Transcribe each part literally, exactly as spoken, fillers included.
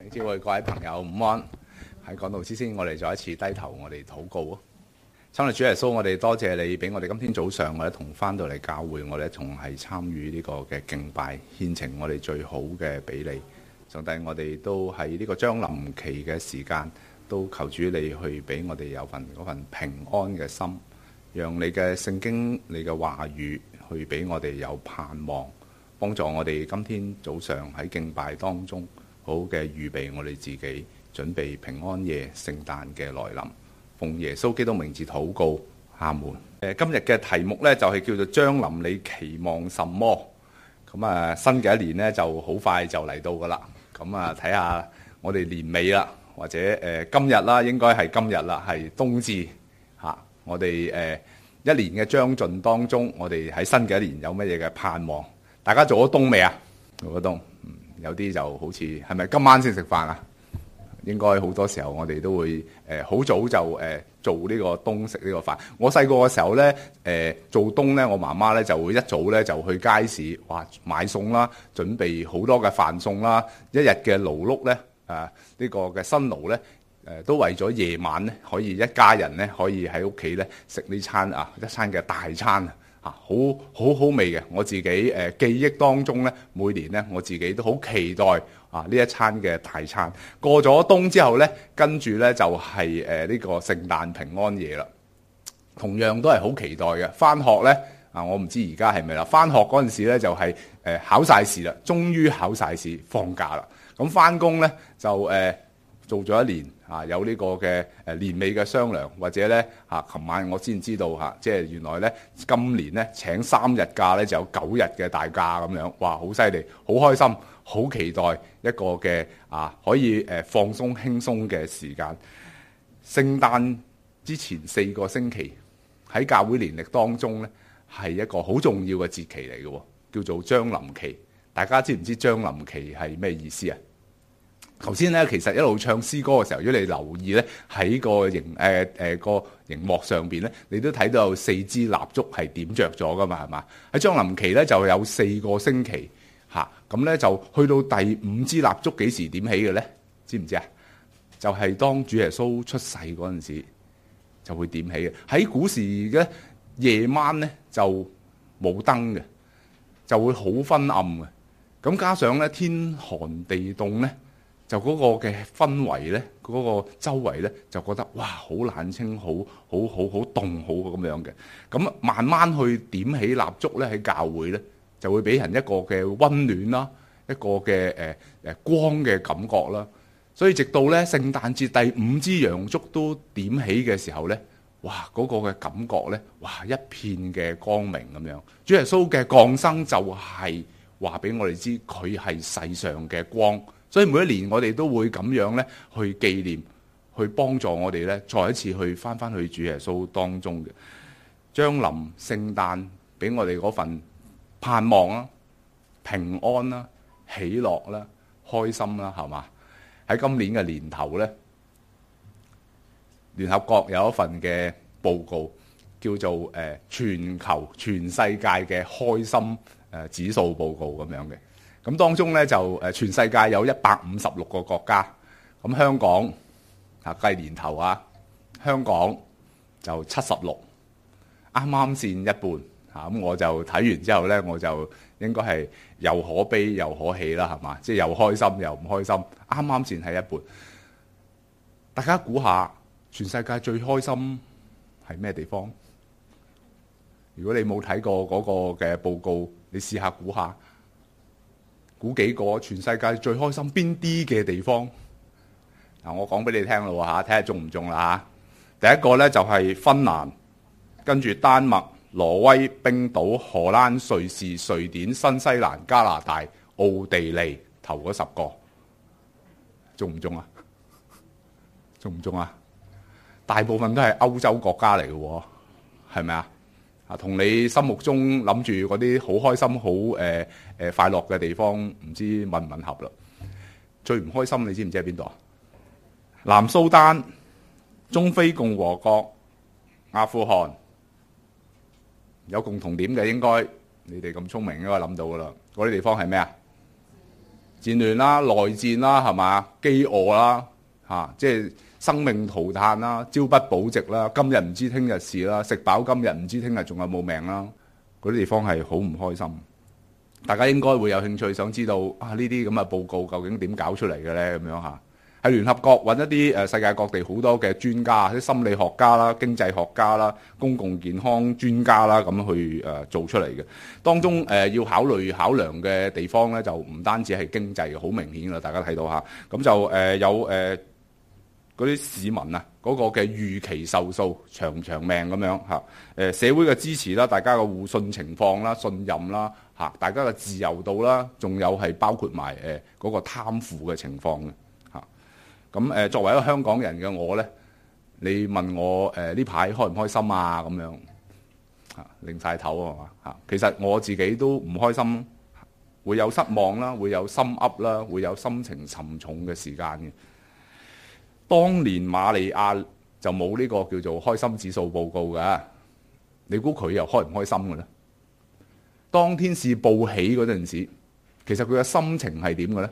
諸位各位朋友午安。喺講道之前，我哋再一次低頭，我哋禱告啊！親愛主耶穌，我哋多謝你俾我哋今天早上，我哋同翻到嚟教會，我哋同係參與呢個嘅敬拜獻呈，我哋最好嘅俾你。上帝，我哋都喺呢個將臨期嘅時間，都求主你去俾我哋有份嗰份平安嘅心，讓你嘅聖經、你嘅話語去俾我哋有盼望，幫助我哋今天早上喺敬拜當中好嘅預備我哋自己，準備平安夜聖誕嘅來臨。奉耶穌基督名字禱告，阿門。誒，今日嘅題目呢，就係叫做將臨，你期望什麼？咁啊，新嘅一年呢，就好快就嚟到噶啦。咁啊，睇下我哋年尾啦，或者誒今日啦，應該係今日啦，係冬至嚇。我哋誒一年嘅將盡當中，我哋喺新嘅一年有乜嘢嘅盼望？大家做咗冬未啊？做咗冬，嗯，有啲就好似係咪今晚先食飯啊？應該好多時候我哋都會誒好早就誒做呢個冬食呢個飯。我細個嘅時候呢，誒做冬呢，我媽媽呢就會一早呢就去街市，哇買餸啦，準備好多嘅飯餸啦。一日嘅勞碌呢，誒呢個嘅辛勞呢，誒都為咗夜晚呢可以一家人呢可以喺屋企呢食呢餐啊一餐嘅大餐啊，好好好味嘅。我自己誒記憶當中呢，每年呢我自己都好期待。啊！呢一餐嘅大餐過咗冬之後呢，跟住呢就係誒呢個聖誕平安夜啦。同樣都係好期待嘅。返學呢，啊，我唔知而家係咪啦。返學嗰陣時呢就係誒考晒試啦，終於考晒試放假啦。咁返工呢就誒做咗一年啊，有呢個嘅誒年尾嘅商量，或者呢，嚇，琴晚我先知道嚇，即係原來呢今年呢請三日假呢就有九日嘅大假咁樣，哇！好犀利，好開心。好期待一個嘅啊，可以誒放鬆輕鬆嘅時間。聖誕之前四個星期喺教會年曆當中呢，係一個好重要嘅節期嚟嘅，叫做將臨期。大家知唔知將臨期係咩意思啊？頭先呢，其實一路唱詩歌嘅時候，如果你留意呢，喺個熒誒誒個熒幕上邊呢，你都睇到有四支蠟燭係點着咗噶嘛，係嘛？喺將臨期呢，就有四個星期。嚇，咁咧就去到第五支蠟燭幾時點起嘅咧？知唔知啊？就係、是、當主耶穌出世嗰陣時就會點起嘅。喺古時嘅夜晚咧就冇燈嘅，就會好昏暗嘅。咁加上咧天寒地凍咧，就嗰個嘅氛圍咧，嗰、那個周圍咧就覺得哇好冷清，好好好好凍好咁樣嘅。咁慢慢去點起蠟燭咧，喺教會咧，就會俾人一個嘅溫暖啦，一個嘅誒誒光嘅感覺啦。所以直到咧聖誕節第五支洋燭都點起嘅時候咧，哇嗰、那個嘅感覺咧，哇一片嘅光明咁樣。主耶穌嘅降生就係話俾我哋知，佢係世上嘅光。所以每一年我哋都會咁樣咧去紀念，去幫助我哋咧再一次去返返去主耶穌當中嘅將臨聖誕，俾我哋嗰份盼望啦、平安啦、喜樂啦、開心啦，係嘛？喺今年嘅年頭咧，聯合國有一份嘅報告，叫做誒、呃、全球全世界嘅開心誒、呃、指數報告咁樣嘅。咁當中咧就誒、呃、全世界有一百五十六個國家，咁香港啊計年頭啊，香港就七十六，啱啱佔一半。嚇咁我就睇完之後呢，我就應該係又可悲又可喜啦，係嘛？即係又開心又唔開心，啱啱先係一半。大家估下，全世界最開心係咩地方？如果你冇睇過嗰個嘅報告，你試下估下，估幾個全世界最開心邊啲嘅地方？嗱，我講俾你聽啦喎嚇，睇下中唔中啦嚇。第一個呢，就係芬蘭，跟住丹麥、挪威、冰島、荷蘭、瑞士、瑞典、新西蘭、加拿大、奧地利，頭嗰十個中唔中啊？中唔中啊？大部分都係歐洲國家嚟嘅喎，係咪啊？啊，同你心目中諗住嗰啲好開心、好誒誒快樂嘅地方，唔知吻唔吻合啦？最唔開心，你知唔知喺邊度啊？南蘇丹、中非共和國、阿富汗。有共同點嘅，應該你哋咁聰明應該諗到噶啦。嗰啲地方係咩啊？ 戰亂啦、內戰啦，係嘛？飢餓啦，嚇、啊，即係生命塗炭啦、朝不保夕啦，今日唔知聽日事啦，食飽今日唔知聽日仲有冇命啦，嗰啲地方係好唔開心。大家應該會有興趣想知道啊，呢啲咁嘅報告究竟點搞出嚟嘅咧？咁樣嚇，喺聯合國揾一啲誒世界各地好多嘅專家，啲心理學家啦、經濟學家啦、公共健康專家啦，咁去誒做出嚟嘅。當中誒要考慮考量嘅地方咧，就唔單止係經濟嘅，好明顯啦，大家睇到嚇。咁就誒有誒嗰啲市民啊，嗰個嘅預期壽數長長命咁樣嚇。誒社會嘅支持啦，大家嘅互信情況啦、信任啦嚇，大家嘅自由度啦，仲有係包括埋誒嗰個貪腐嘅情況嘅。咁誒，作為一個香港人嘅我咧，你問我誒呢排開唔開心啊？咁樣嚇，擰曬頭係嘛嚇？其實我自己都唔開心，會有失望啦，會有心噏啦，會有心情沉重嘅時間嘅。當年瑪利亞就冇呢個叫做開心指數報告嘅，你估佢又開唔開心嘅咧？當天使報喜嗰陣時，其實佢嘅心情係點嘅咧？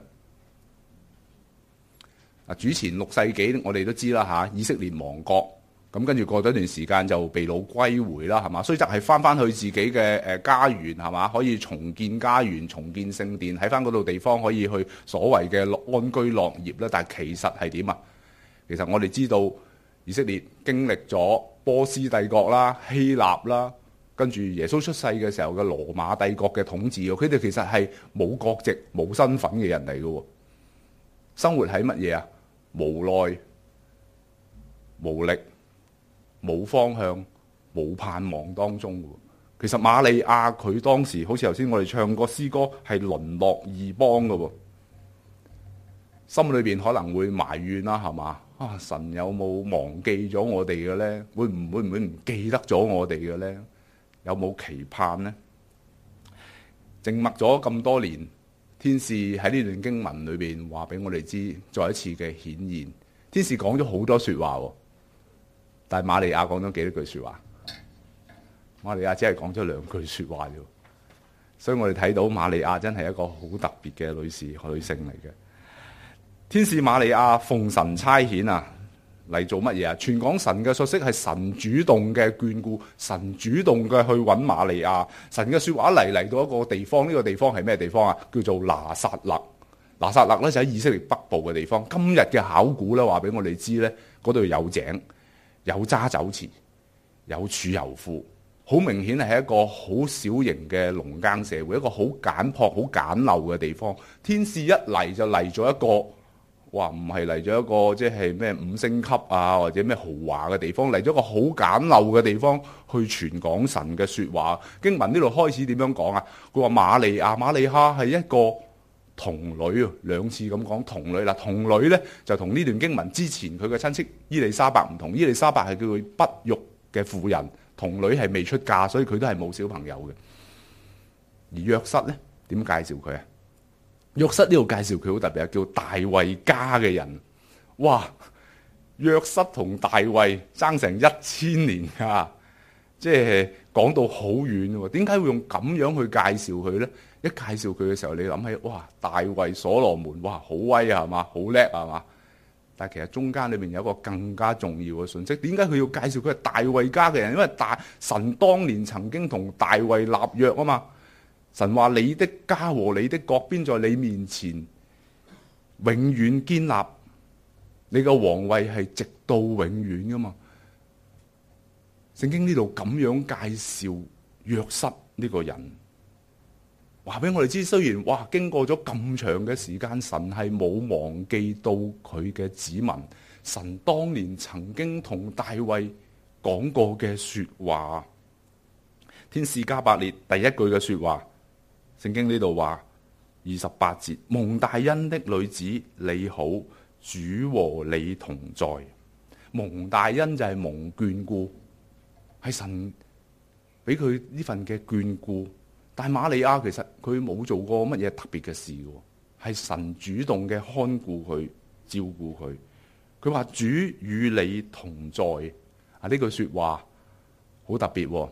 主前六世紀我哋都知啦嚇，以色列亡國，咁跟住過咗一段時間就被擄歸回啦，係嘛？雖則係翻翻去自己嘅誒家園係嘛，可以重建家園、重建聖殿，喺翻嗰度地方可以去所謂嘅安居樂業啦。但係其實係點啊？其實我哋知道以色列經歷咗波斯帝國啦、希臘啦，跟住耶穌出世嘅時候嘅羅馬帝國嘅統治，佢哋其實係冇國籍、冇身份嘅人嚟嘅喎，生活喺乜嘢啊？無奈、無力、冇方向、冇盼望當中。其實瑪利亞佢當時好似頭先我哋唱過詩歌，係淪落異邦嘅喎，心裏邊可能會埋怨啦，係嘛？啊，神有冇忘記咗我哋嘅咧？會唔會唔會唔記得咗我哋嘅咧？有冇期盼呢？靜默咗咁多年。天使喺呢段經文裏邊話俾我哋知，再一次嘅顯現。天使講咗好多說話，但係瑪利亞講咗幾多句說話？瑪利亞只係講咗兩句說話啫。所以我哋睇到瑪利亞真係一個好特別嘅女士、女性嚟嘅。天使瑪利亞奉神差遣啊，嚟做乜嘢啊？傳講神嘅信息，係神主動嘅眷顧，神主動嘅去揾瑪利亞。神嘅說話嚟嚟到一個地方，呢個地方係咩地方啊？叫做拿撒勒。拿撒勒咧就喺以色列北部嘅地方。今日嘅考古咧話俾我哋知咧，嗰度有井、有揸酒池、有儲油庫，好明顯係一個好小型嘅農耕社會，一個好簡樸、好簡陋嘅地方。天使一嚟就嚟咗一個。哇！唔係嚟咗一個即係咩五星級啊，或者咩豪華嘅地方，嚟咗個好簡陋嘅地方去傳講神嘅說話。經文呢度開始點樣講啊？佢話瑪利亞、瑪利亞係一個童女啊，兩次咁講童女啦。童女咧就同呢段經文之前佢嘅親戚伊麗莎白唔同，伊麗莎白係叫佢不育嘅婦人，童女係未出嫁，所以佢都係冇小朋友嘅。而約瑟咧點介紹佢啊？約瑟呢度介紹佢好特別啊，叫大衛家嘅人。哇！約瑟同大衛爭成一千年㗎，即係講到好遠喎。點解會用咁樣去介紹佢咧？一介紹佢嘅時候，你諗起哇，大衛所羅門，哇，好威啊，係嘛，好叻係嘛？但係其實中間裏面有一個更加重要嘅信息。點解佢要介紹佢係大衛家嘅人？因為大神當年曾經同大衛立約啊嘛。神話你的家和你的國邊在你面前永遠堅立，你個皇位係直到永遠噶嘛？聖經呢度咁樣介紹約瑟呢個人，話俾我哋知，雖然哇經過咗咁長嘅時間，神係冇忘記到佢嘅子民，神當年曾經同大衛講過嘅說話。天使加百列第一句嘅說話。聖經呢度話二十八節，蒙大恩的女子你好，主和你同在。蒙大恩就係蒙眷顧，係神俾佢呢份嘅眷顧。但係瑪利亞其實佢冇做過乜嘢特別嘅事，係神主動嘅看顧佢、照顧佢。佢話主與你同在啊！呢句說話好特別。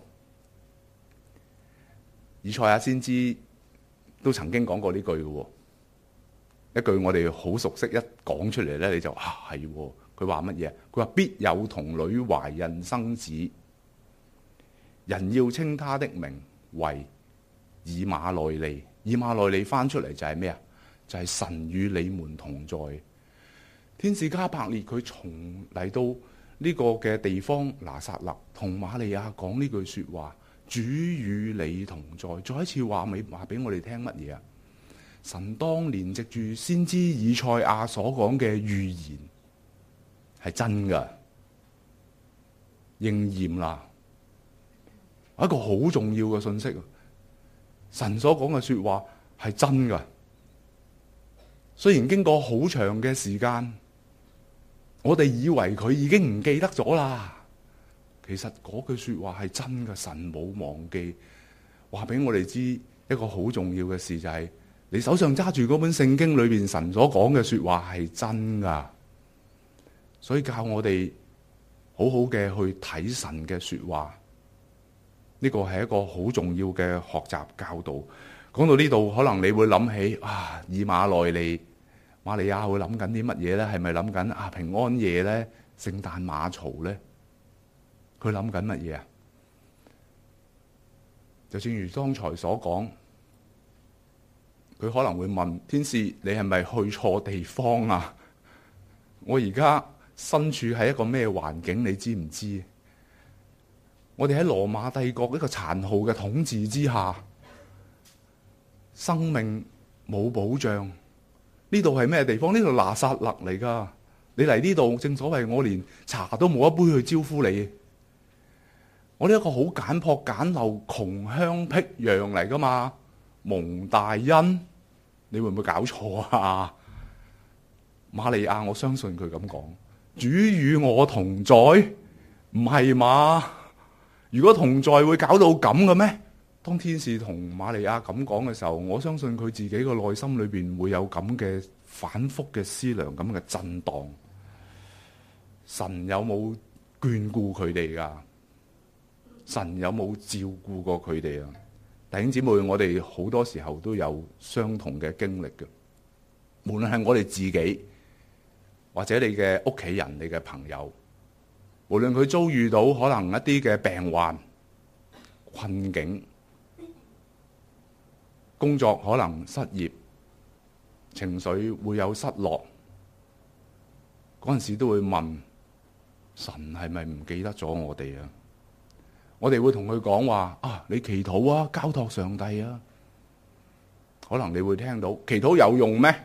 以賽亞先知都曾經講過呢句嘅， 一句我哋好熟悉，一講出嚟咧你就啊係喎，佢話乜嘢？佢話必有童女懷孕生子，人要稱他的名為以馬內利。以馬內利翻出嚟就係咩啊？就係、是、神與你們同在。天使加百列佢從嚟到呢個嘅地方拿撒勒，同瑪利亞講呢句說話：主與你同在。再一次話俾話俾我哋聽乜嘢啊？神當年藉住先知以賽亞所講嘅預言係真噶，應驗啦。一個好重要嘅信息，神所講嘅說話係真噶。雖然經過好長嘅時間，我哋以為佢已經唔記得咗啦，其實嗰句說話係真噶，神冇忘記。話俾我哋知一個好重要嘅事就係、是，你手上揸住嗰本聖經裏邊神所講嘅說話係真噶，所以教我哋好好嘅去睇神嘅說話。呢個係一個好重要嘅學習教導。講到呢度，可能你會諗起啊，以馬內利，瑪利亞會諗緊啲乜嘢咧？係咪諗緊啊平安夜咧、聖誕馬槽咧？佢諗緊乜嘢啊？就正如剛才所講，佢可能會問天使：你係咪去錯地方啊？我而家身處喺一個咩環境？你知唔知？我哋喺羅馬帝國一個殘酷嘅統治之下，生命冇保障。呢度係咩地方？呢度拿撒勒嚟噶。你嚟呢度，正所謂我連茶都冇一杯去招呼你。我哋一個好簡樸簡陋、窮鄉僻壤嚟噶嘛。蒙大恩，你會唔會搞錯啊？瑪利亞，我相信佢咁講：主與我同在，唔係嘛？如果同在會搞到咁嘅咩？當天使同瑪利亞咁講嘅時候，我相信佢自己個內心裏邊會有咁嘅反覆嘅思量，咁嘅震盪。神有冇眷顧佢哋噶？神有冇照顧過佢哋啊？弟兄姊妹，我哋好多時候都有相同嘅經歷嘅，無論係我哋自己，或者你嘅屋企人、你嘅朋友，無論佢遭遇到可能一啲嘅病患、困境、工作可能失業、情緒會有失落，嗰陣時都會問神係咪唔記得咗我哋啊？我哋會同佢講話啊，你祈禱啊，交託上帝啊。可能你會聽到祈禱有用咩？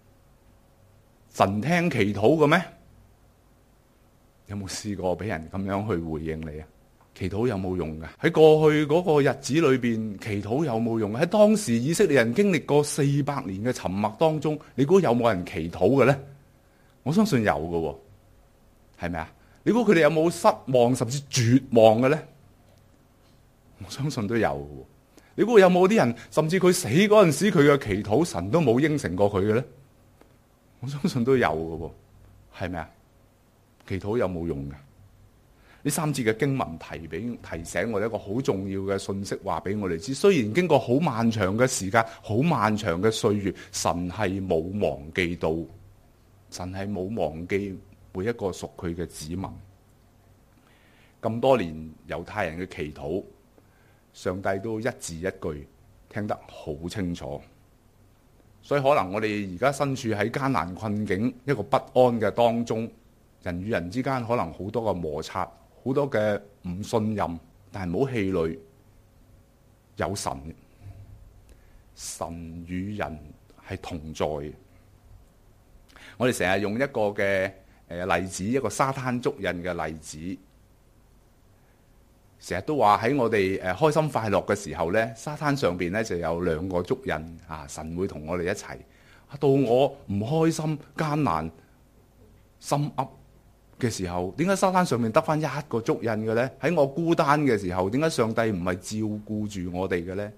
神聽祈禱嘅咩？有冇試過俾人咁樣去回應你啊？祈禱有冇用㗎？喺過去嗰個日子裏邊，祈禱有冇用？喺當時以色列人經歷過四百年嘅沉默當中，你估有冇人祈禱嘅咧？我相信有嘅，係咪啊？你估佢哋有冇失望甚至絕望嘅咧？我相信都有嘅。你估有冇啲人甚至佢死嗰陣時，佢嘅祈禱神都冇應承過佢嘅咧？我相信都有嘅，係咪啊？祈禱有冇用嘅？呢三節嘅經文提俾提醒我哋一個好重要嘅信息，話俾我哋知。雖然經過好漫長嘅時間、好漫長嘅歲月，神係冇忘記到，神係冇忘記每一個屬佢嘅子民。咁多年猶太人嘅祈禱，上帝都一字一句聽得好清楚。所以可能我哋而家身處喺艱難困境、一個不安嘅當中，人與人之間可能好多嘅摩擦，好多嘅唔信任，但係唔好氣餒，有神，神與人係同在。我哋成日用一個嘅誒例子，一個沙灘足印嘅例子，成日都話喺我哋誒開心快樂嘅時候咧，沙灘上邊咧就有兩個足印啊，神會同我哋一齊。到我唔開心、艱難、心噏嘅時候，點解沙灘上面得翻一個足印嘅咧？喺我孤單嘅時候，點解上帝唔係照顧住我哋嘅咧？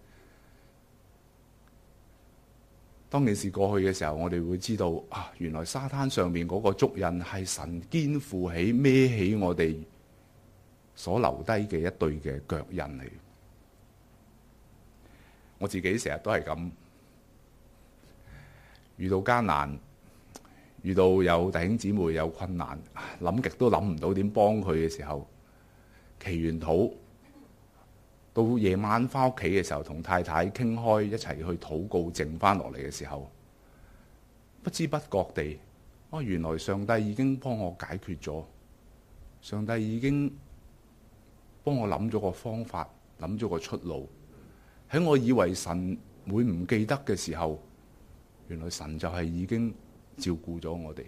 當件事過去嘅時候，我哋會知道啊，原來沙灘上面嗰個足印係神肩負起、孭起我哋所留低嘅一對嘅腳印嚟。我自己成日都係咁。 遇到艱難，遇到有弟兄姊妹有困難，諗極都諗唔到點幫佢嘅時候，祈完禱，到夜晚翻屋企嘅時候，同太太傾開一齊去禱告，靜翻落嚟嘅時候，不知不覺地，哦，原來上帝已經幫我解決咗，上帝已經幫我諗咗個方法，諗咗個出路。喺我以為神會唔記得嘅時候，原來神就係已經照顧咗我哋。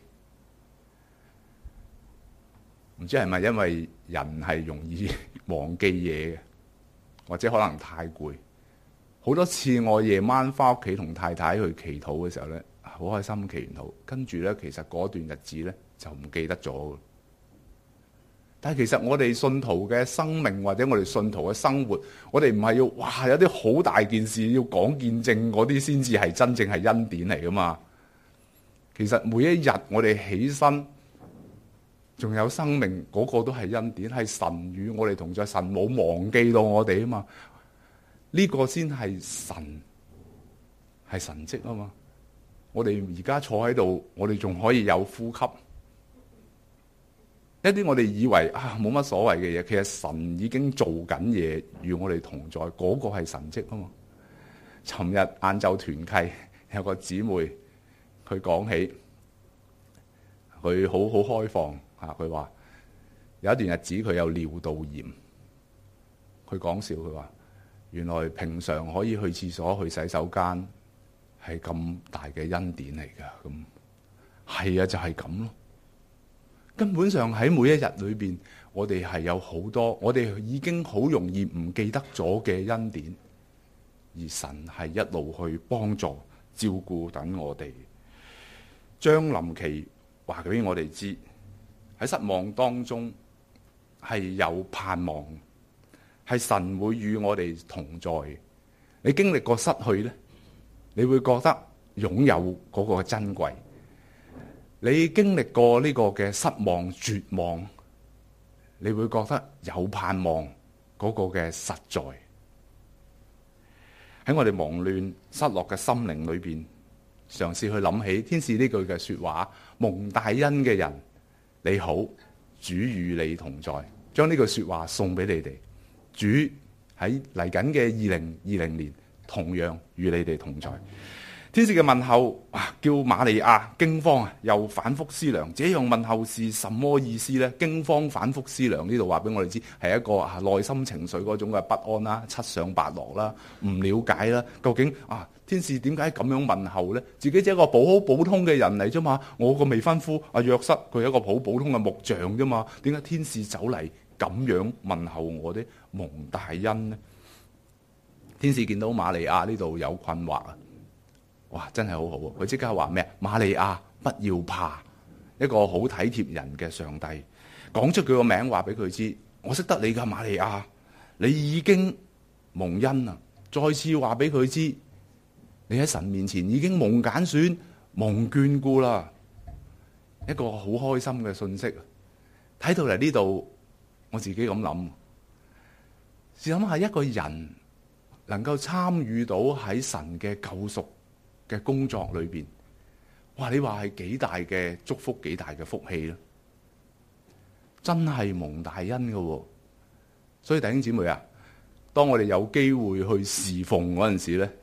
唔知係咪因為人係容易忘記嘢嘅，或者可能太攰。好多次我夜晚翻屋企同太太去祈禱嘅時候呢，好開心祈完禱，跟住呢，其實嗰段日子呢，就唔記得咗。但係其實我哋信徒嘅生命或者我哋信徒嘅生活，我哋唔係要哇有啲好大件事要講見證嗰啲先至係真正係恩典嚟噶嘛。其實每一日我哋起身仲有生命，嗰個都係恩典，係神與我哋同在，神冇忘記到我哋啊嘛。呢個先係神，係神蹟啊嘛。我哋而家坐喺度，我哋仲可以有呼吸。一啲我哋以為啊冇乜所謂嘅嘢，其實神已經做緊嘢，與我哋同在，嗰個係神蹟啊嘛。尋日晏晝團契有個姊妹，佢講起，佢好好開放吓，佢話有一段日子佢有尿道炎，佢講笑佢話，原來平常可以去廁所去洗手間係咁大嘅恩典嚟噶，咁係啊，就係咁咯。根本上喺每一日裏邊，我哋係有好多，我哋已經好容易唔記得咗嘅恩典，而神係一路去幫助照顧等我哋。將臨期話俾我哋知，喺失望當中係有盼望，係神會與我哋同在。你經歷過失去呢，你會覺得擁有嗰個珍貴。你經歷過呢個嘅失望、絕望，你會覺得有盼望嗰個嘅實在。喺我哋忙亂、失落嘅心靈裏邊，嘗試去諗起天使呢句嘅說話：蒙大恩嘅人，你好，主與你同在。將呢句說話送俾你哋，主喺嚟緊嘅二零二零年，同樣與你哋同在。天使嘅問候啊，叫瑪利亞驚慌啊，又反覆思量，這樣問候是什麼意思呢？驚慌反覆思量，呢度話俾我哋知係一個啊內心情緒嗰種嘅不安啦、七上八落啦、唔了解啦。究竟啊天使點解咁樣問候呢？自己只係一個普普通嘅人嚟啫嘛，我個未婚夫阿約瑟佢係一個普普通嘅木匠啫嘛，點解天使走嚟咁樣問候我啲蒙大恩呢？天使見到瑪利亞呢度有困惑啊！哇，真係好好啊！佢即刻話咩？瑪利亞，不要怕，一個好體貼人嘅上帝，講出佢個名，話俾佢知，我識得你噶，瑪利亞，你已經蒙恩啦。再次話俾佢知，你喺神面前已經蒙揀選、蒙眷顧啦。一個好開心嘅信息。睇到嚟呢度，我自己咁諗，試諗下一個人能夠參與到喺神嘅救贖嘅工作裏邊，哇！你話係幾大嘅祝福，幾大嘅福氣咧？真係蒙大恩嘅。所以弟兄姊妹啊，當我哋有機會去侍奉嗰陣時咧，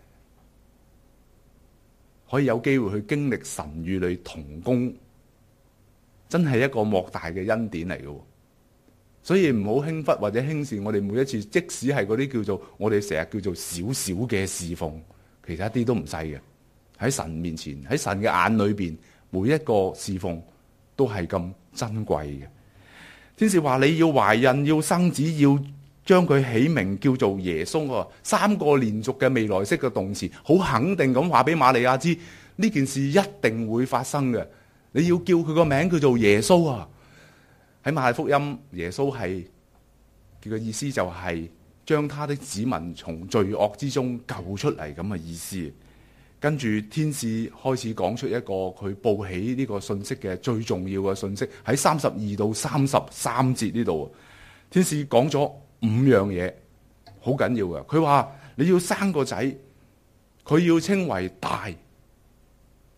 可以有機會去經歷神與你同工，真係一個莫大嘅恩典嚟嘅。所以唔好輕忽或者輕視我哋每一次，即使係嗰啲叫做我哋成日叫做少少嘅侍奉，其實一啲都唔細嘅。喺神面前，喺神嘅眼裏邊，每一個侍奉都係咁珍貴嘅。天使話你要懷孕，要生子，要將佢起名叫做耶穌。三個連續嘅未來式嘅動詞，好肯定咁話俾瑪利亞知，呢件事一定會發生嘅。你要叫佢個名叫做耶穌啊！喺馬太福音，耶穌係佢嘅意思就係將他的子民從罪惡之中救出嚟咁嘅意思。跟住天使開始講出一個佢報喜呢個信息嘅最重要嘅信息，喺三十二到三十三節呢度，天使講咗五樣嘢，好緊要嘅。佢話你要生個仔，佢要稱為大，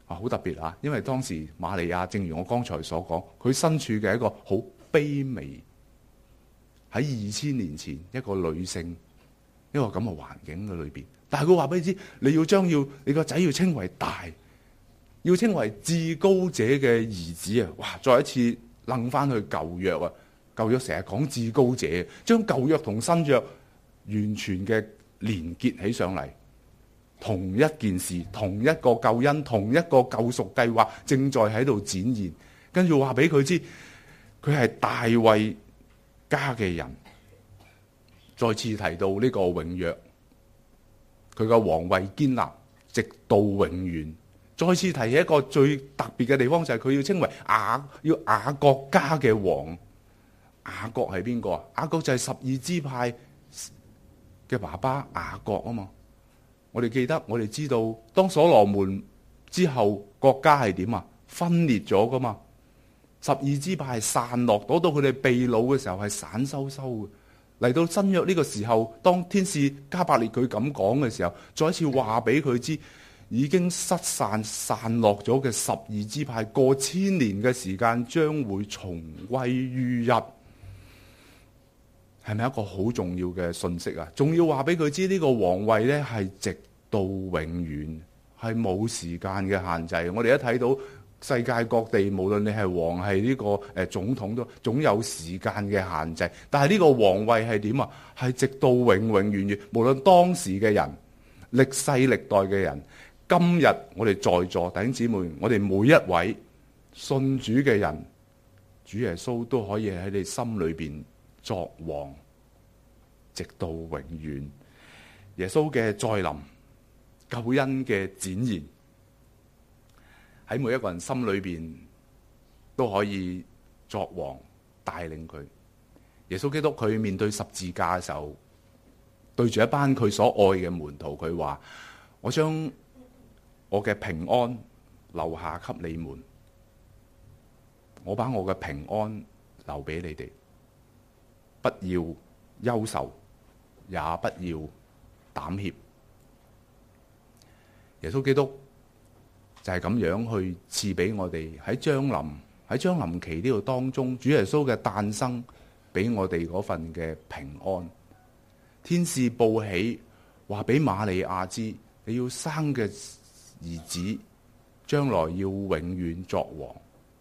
啊，好特別啊！因為當時瑪利亞，正如我剛才所講，佢身處嘅一個好卑微，喺二千年前一個女性一個咁嘅環境嘅裏邊。但係佢話俾你知，你要將要你個仔要稱為大，要稱為至高者嘅兒子啊！哇！再一次楞翻去舊約啊，舊約成日講至高者，將舊約同新約完全嘅連結起上嚟。同一件事，同一個救恩，同一個救贖計劃正在喺度展現。跟住話俾佢知，佢係大衛家嘅人。再次提到呢個永約，佢嘅皇位堅立直到永遠。再次提起一個最特別嘅地方，就係佢要稱為雅，要雅各家嘅王。雅各係邊個啊？雅各就係十二支派嘅爸爸雅各啊嘛。我哋記得，我哋知道，當所羅門之後，國家係點啊？分裂咗噶嘛。十二支派係散落，到到佢哋被擄嘅時候係散收收嘅。嚟到新約呢個時候，當天使加百列佢咁講嘅時候，再一次話俾佢知，已經失散散落咗嘅十二支派，過千年嘅時間將會重歸於一。係咪一個好重要嘅信息啊？仲要話俾佢知呢個皇位呢係直到永遠，係冇時間嘅限制。我哋一睇到世界各地，無論你係王係呢個誒總統都總有時間嘅限制。但係呢個皇位係點啊？係直到永永遠遠，無論當時嘅人、歷世歷代嘅人，今日我哋在座弟兄姊妹，我哋每一位信主嘅人，主耶穌都可以喺你心裏邊作王，直到永遠。耶穌嘅再臨，救恩嘅展現，喺每一個人心裏邊都可以作王，帶領佢。耶穌基督佢面對十字架嘅時候，對住一班佢所愛嘅門徒，佢話：我將我嘅平安留下給你們，我把我嘅平安留俾你哋。不要憂愁，也不要膽怯。耶穌基督就係咁樣去賜俾我哋喺將臨喺將臨期呢度當中，主耶穌嘅誕生俾我哋嗰份嘅平安。天使報喜話俾瑪利亞知，你要生嘅兒子將來要永遠作王。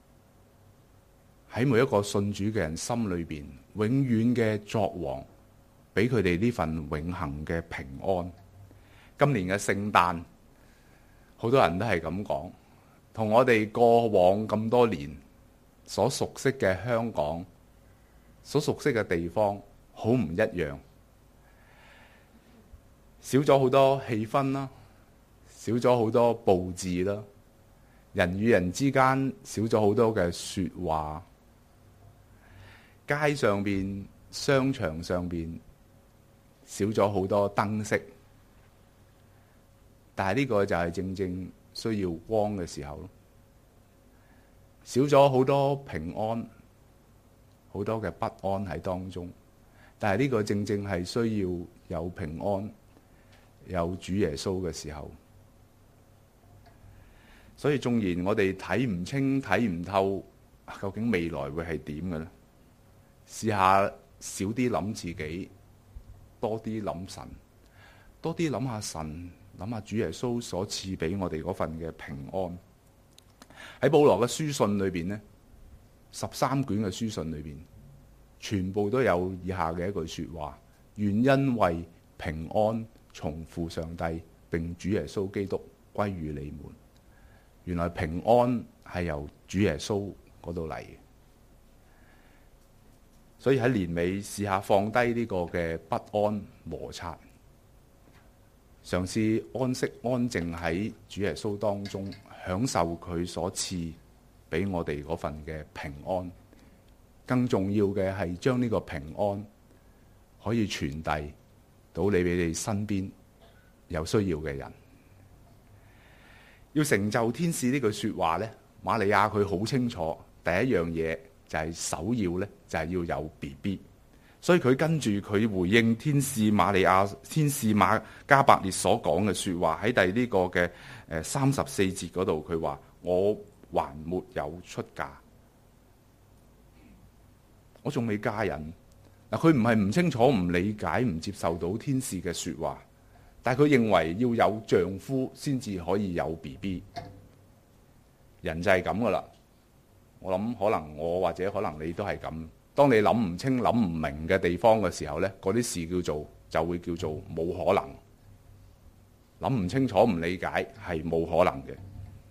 喺每一個信主嘅人心裏邊，永遠嘅作王，俾佢哋呢份永恆嘅平安。今年嘅聖誕，好多人都係咁講，同我哋過往咁多年所熟悉嘅香港，所熟悉嘅地方好唔一樣，少咗好多氣氛啦，少咗好多佈置啦，人與人之間少咗好多嘅說話。街上邊、商場上邊少咗好多燈飾，但係呢個就係正正需要光嘅時候咯。少咗好多平安，好多嘅不安喺當中，但係呢個正正係需要有平安、有主耶穌嘅時候。所以縱然我哋睇唔清、睇唔透，究竟未來會係點嘅咧？試下少啲諗自己，多啲諗神，多啲諗下神，諗下主耶穌所賜俾我哋嗰份嘅平安。喺保羅嘅書信裏邊呢，十三卷嘅書信裏邊，全部都有以下嘅一句說話：願因為平安從父上帝並主耶穌基督歸於你們。原來平安係由主耶穌嗰度嚟嘅。所以喺年尾試下放低呢個嘅不安摩擦，嘗試安息安靜喺主耶穌當中，享受佢所賜俾我哋嗰份嘅平安。更重要嘅係將呢個平安可以傳遞到你俾你身邊有需要嘅人。要成就天使呢句說話呢，瑪利亞佢好清楚，第一樣嘢就係首要呢，就係要有 B B， 所以佢跟住佢回應天使瑪利亞、天使馬加百列所講嘅說話，喺第呢個嘅誒三十四節嗰度，佢話我還沒有出嫁，我仲未嫁人。嗱，佢唔係唔清楚、唔理解、唔接受到天使嘅説話，但係佢認為要有丈夫先至可以有 B B。人就係咁噶啦。我諗可能我或者可能你都係咁。當你諗唔清、諗唔明嘅地方嘅時候呢，嗰啲事叫做就會叫做冇可能。諗唔清楚、唔理解係冇可能嘅。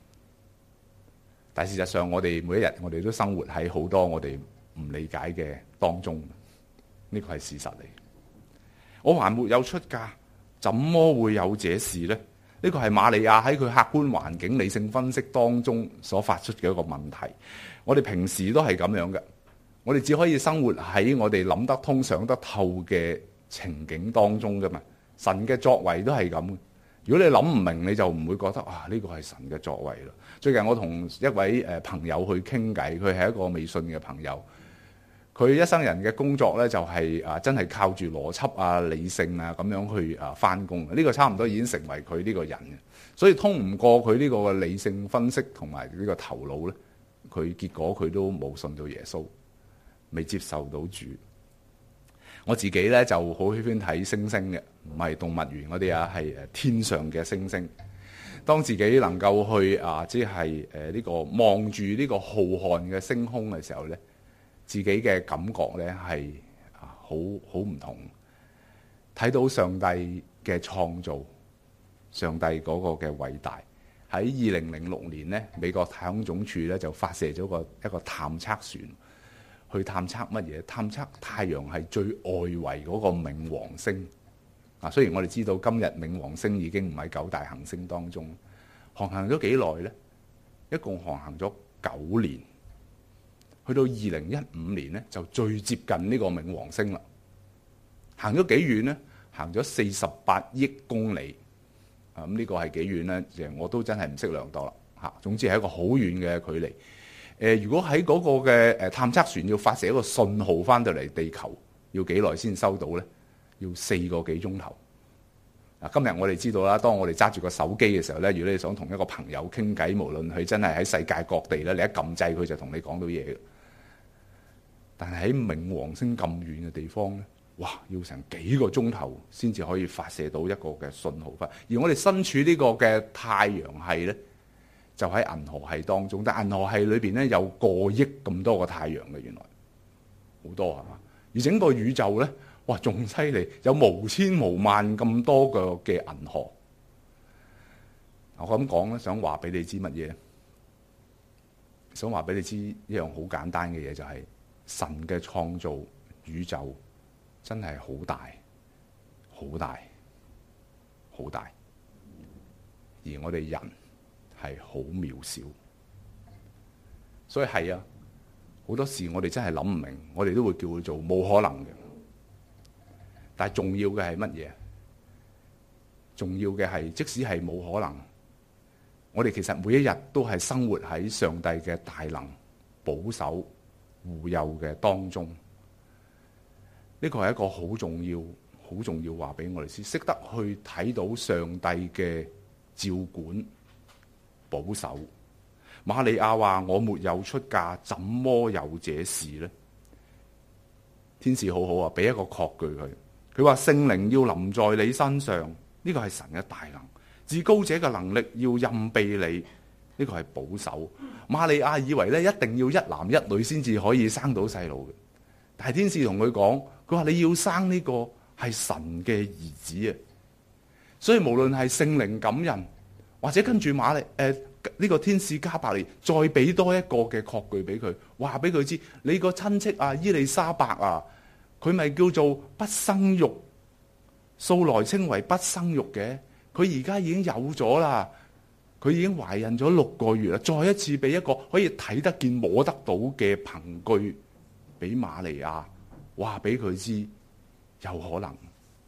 但事實上，我哋每一日我哋都生活喺好多我哋唔理解嘅當中。呢個係事實嚟。我還沒有出嫁，怎麼會有這事呢？呢個係瑪利亞喺佢客觀環境理性分析當中所發出嘅一個問題。我哋平時都係咁樣嘅，我哋只可以生活喺我哋諗得通、想得透嘅情景當中㗎嘛。神嘅作為都係咁。如果你諗唔明，你就唔會覺得啊，呢個係神嘅作為咯。最近我同一位誒朋友去傾偈，佢係一個未信嘅朋友。佢一生人嘅工作咧，就係啊，真係靠住邏輯啊、理性啊咁樣去啊返工。呢個差唔多已經成為佢呢個人嘅，所以通唔過佢呢個嘅理性分析同埋呢個頭腦咧，佢結果佢都冇信到耶穌，未接受到主。我自己咧就好喜歡睇星星嘅，唔係動物園嗰啲啊，係誒天上嘅星星。當自己能夠去啊，即係誒呢個望住呢個浩瀚嘅星空嘅時候咧，自己嘅感覺咧係啊好好唔同，睇到上帝嘅創造，上帝嗰個嘅偉大。喺二零零六年咧，美國太空總署咧就發射咗個一個探測船去探測乜嘢？探測太陽係最外圍嗰個冥王星。啊，雖然我哋知道今日冥王星已經唔喺九大行星當中，航行咗幾耐咧？一共航行咗九年。去到二零一五年咧，就最接近呢個冥王星啦。行咗幾遠呢？行咗四十八億公里。啊，咁呢個係幾遠呢？其實我都真係唔識量度啦。嚇，總之係一個好遠嘅距離。誒、呃，如果喺嗰個嘅誒探測船要發射一個信號翻到嚟地球，要幾耐先收到呢？要四個幾鐘頭。嗱，今日我哋知道啦，當我哋揸住個手機嘅時候咧，如果你想同一個朋友傾偈，無論佢真係喺世界各地咧，你一撳掣佢就同你講到嘢嘅。但係喺冥王星咁遠嘅地方咧，哇，要成幾個鐘頭先至可以發射到一個嘅信號翻。而我哋身處呢個嘅太陽系咧，就喺銀河系當中，但銀河系裏邊咧有過億咁多個太陽嘅，原來好多係嘛？而整個宇宙咧，哇，仲犀利，有無千無萬咁多個嘅銀河。我咁講咧，想話俾你知乜嘢？想話俾你知一樣好簡單嘅嘢，就係神嘅創造宇宙真係好大、好大、好大，而我哋人係好渺小。所以係啊，好多時我哋真係諗唔明，我哋都會叫佢做冇可能嘅。但係重要嘅係乜嘢？重要嘅係，即使係冇可能，我哋其實每一日都係生活喺上帝嘅大能、保守、護佑嘅當中。呢個係一個好重要、好重要話俾我哋知，識得去睇到上帝嘅照管、保守。瑪利亞話：我沒有出嫁，怎麼有這事呢？天使好好啊，俾一個確據佢。佢話聖靈要臨在你身上，呢個係神嘅大能；至高者嘅能力要蔭庇你，呢個係保守。瑪利亞以為咧一定要一男一女先至可以生到細路嘅，但係天使同佢講，佢話你要生呢個係神嘅兒子啊！所以無論係聖靈感人，或者跟住瑪利誒呢個天使加百列再俾多一個嘅確據俾佢，話俾佢知你個親戚啊伊麗莎白啊。佢咪叫做不生育，素來稱為不生育嘅。佢而家已經有咗啦，佢已經懷孕咗六個月啦。再一次俾一個可以睇得見、摸得到嘅憑據俾瑪利亞，話俾佢知有可能。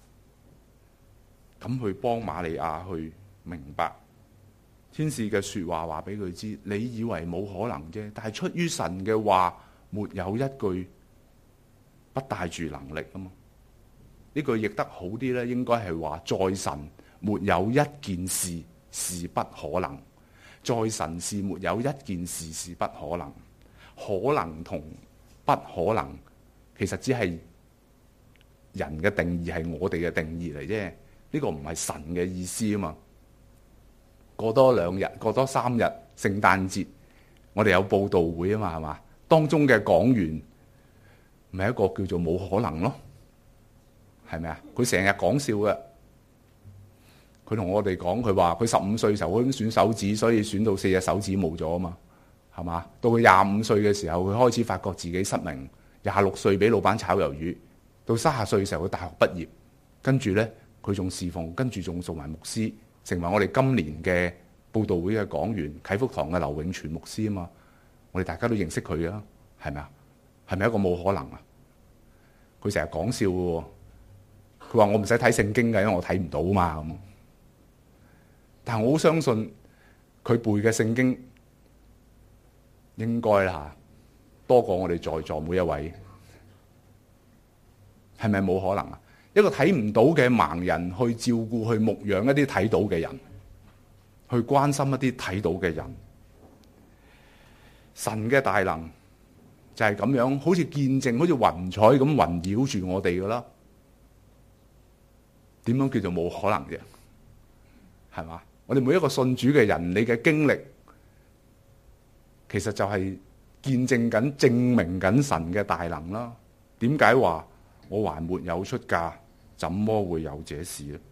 咁去幫瑪利亞去明白天使嘅說話，話俾佢知，你以為冇可能啫，但係出於神嘅話，沒有一句不帶住能力啊嘛！呢句譯得好啲咧，應該係話在神沒有一件事是不可能，在神是沒有一件事是不可能。可能同不可能，其實只係人嘅定義，係我哋嘅定義嚟啫。呢個唔係神嘅意思啊嘛。過多兩日，過多三日，聖誕節，我哋有佈道會啊嘛，係嘛？當中嘅講員，咪一個叫做冇可能咯，係咪啊？佢成日講笑嘅，佢同我哋講，佢話佢十五歲時候佢選手指，所以選到四隻手指冇咗啊嘛，係嘛？到佢廿五歲嘅時候，佢開始發覺自己失明。廿六歲俾老闆炒魷魚，到三十歲嘅時候佢大學畢業，跟住咧佢仲侍奉，跟住仲做埋牧師，成為我哋今年嘅佈道會嘅講員，啟福堂嘅劉永全牧師啊嘛。我哋大家都認識佢啊，係咪啊？係咪一個冇可能啊？佢成日講笑嘅，佢話我唔使睇聖經嘅，因為我睇唔到嘛咁。但係我好相信佢背嘅聖經應該啦，多過我哋在座每一位。係咪冇可能啊？一個睇唔到嘅盲人去照顧、去牧養一啲睇到嘅人，去關心一啲睇到嘅人。神嘅大能就係咁樣，好似見證，好似雲彩咁圍繞住我哋噶啦。點樣叫做冇可能啫？係嘛？我哋每一個信主嘅人，你嘅經歷其實就係見證緊、證明緊神嘅大能啦。點解話我還沒有出嫁，怎麼會有這事呢？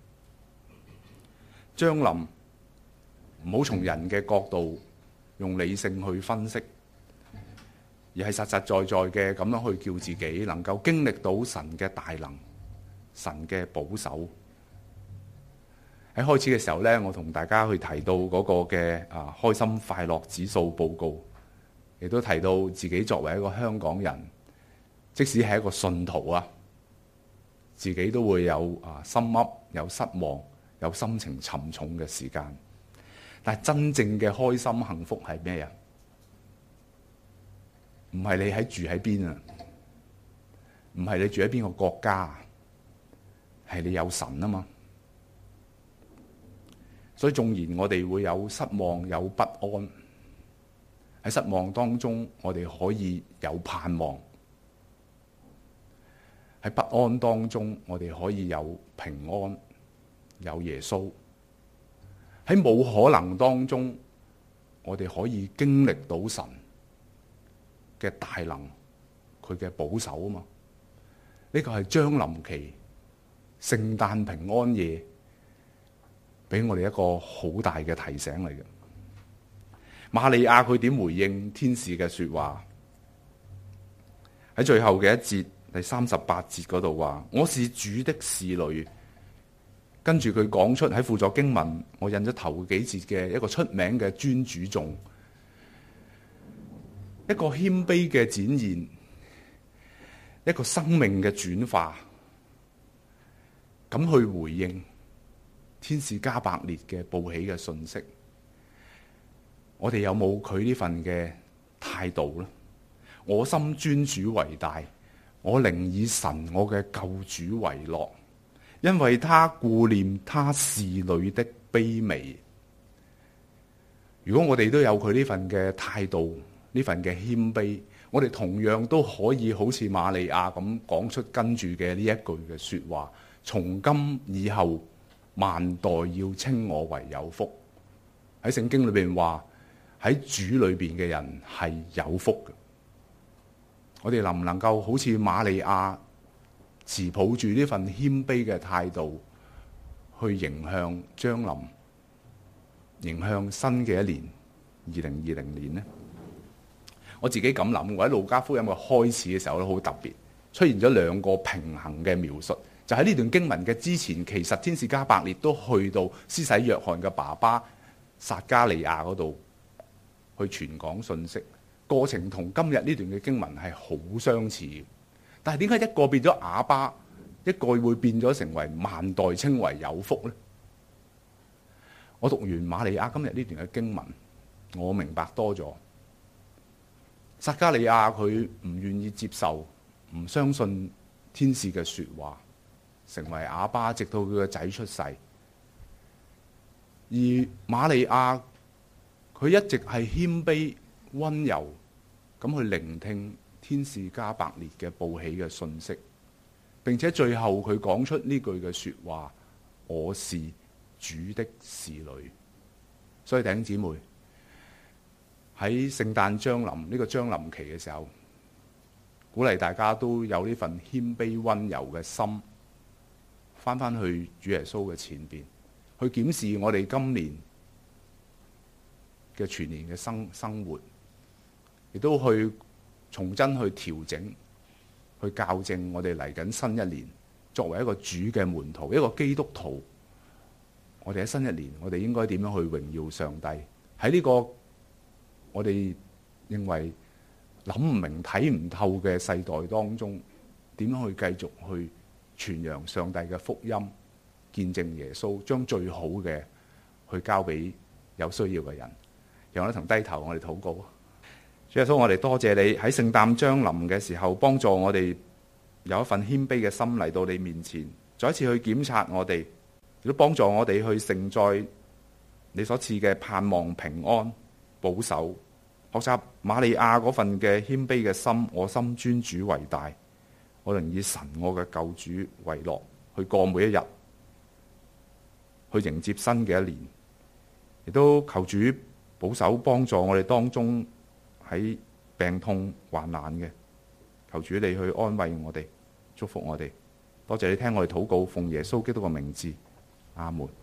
將臨，唔好從人嘅角度用理性去分析，而係實實在在嘅咁樣去叫自己能夠經歷到神嘅大能、神嘅保守。喺開始嘅時候呢，我同大家去提到嗰個嘅啊開心快樂指數報告，亦都提到自己作為一個香港人，即使係一個信徒啊，自己都會有啊心噏、有失望、有心情沉重嘅時間。但係真正嘅開心幸福係咩啊？唔係你喺住喺邊啊，唔係你住喺邊個國家，係你有神啊嘛。所以縱然我哋會有失望、有不安，喺失望當中，我哋可以有盼望；喺不安當中，我哋可以有平安、有耶穌；喺冇可能當中，我哋可以經歷到神嘅大能，佢嘅保守啊嘛。呢個係將臨期聖誕平安夜俾我哋一個好大嘅提醒嚟嘅。瑪利亞佢點回應天使嘅說話？喺最後嘅一節第三十八節嗰度話：我是主的使女。跟住佢講出喺輔助經文，我印咗頭幾節嘅一個出名嘅尊主頌，一個謙卑嘅展現，一個生命嘅轉化，咁去回應天使加百列嘅報喜嘅信息。我哋有冇佢呢份嘅態度呢？我心尊主為大，我靈以神我嘅救主為樂，因為他顧念他侍女的卑微。如果我哋都有佢呢份嘅態度，呢份嘅謙卑，我哋同樣都可以好似瑪利亞咁講出跟住嘅呢一句嘅說話：從今以後，萬代要稱我為有福。喺聖經裏邊話，喺主裏邊嘅人係有福嘅。我哋能唔能夠好似瑪利亞持抱住呢份謙卑嘅態度，去迎向將臨，迎向新嘅一年二零二零年呢？我自己咁諗，我喺路加福音嘅開始嘅時候咧，好特別出現咗兩個平衡嘅描述。就喺呢段經文嘅之前，其實天使加百列都去到施洗約翰嘅爸爸撒加利亞嗰度去傳講信息，過程同今日呢段嘅經文係好相似。但係點解一個變咗啞巴，一個會變咗成為萬代稱為有福呢？我讀完瑪利亞今日呢段嘅經文，我明白多咗。撒加利亞佢唔願意接受，唔相信天使嘅說話，成為啞巴，直到佢個仔出世。 而瑪利亞佢一直係謙卑溫柔咁去聆聽天使加百列嘅報喜嘅訊息，並且最後佢講出呢句嘅說話：我是主的使女。所以弟兄姊妹，喺聖誕將臨呢個將臨期嘅時候，鼓勵大家都有呢份謙卑溫柔嘅心，翻翻去主耶穌嘅前邊，去檢視我哋今年嘅全年嘅生生活，亦都去重新去調整，去校正我哋嚟緊新一年，作為一個主嘅門徒，一個基督徒，我哋喺新一年，我哋應該點樣去榮耀上帝？喺呢個我哋認為諗唔明、睇唔透嘅世代當中，點樣去繼續去傳揚上帝嘅福音，見證耶穌，將最好嘅去交俾有需要嘅人。讓我哋同低頭，我哋禱告。主耶穌，我哋多謝你喺聖誕將臨嘅時候，幫助我哋有一份謙卑嘅心嚟到你面前，再一次去檢察我哋，亦都幫助我哋去承載你所賜嘅盼望、平安、保守，學習瑪利亞嗰份嘅謙卑嘅心，我心尊主為大，我能以神我嘅救主為樂，去過每一日，去迎接新嘅一年，亦都求主保守幫助我哋當中喺病痛患難嘅，求主你去安慰我哋，祝福我哋。多謝你聽我哋禱告，奉耶穌基督嘅名字，阿門。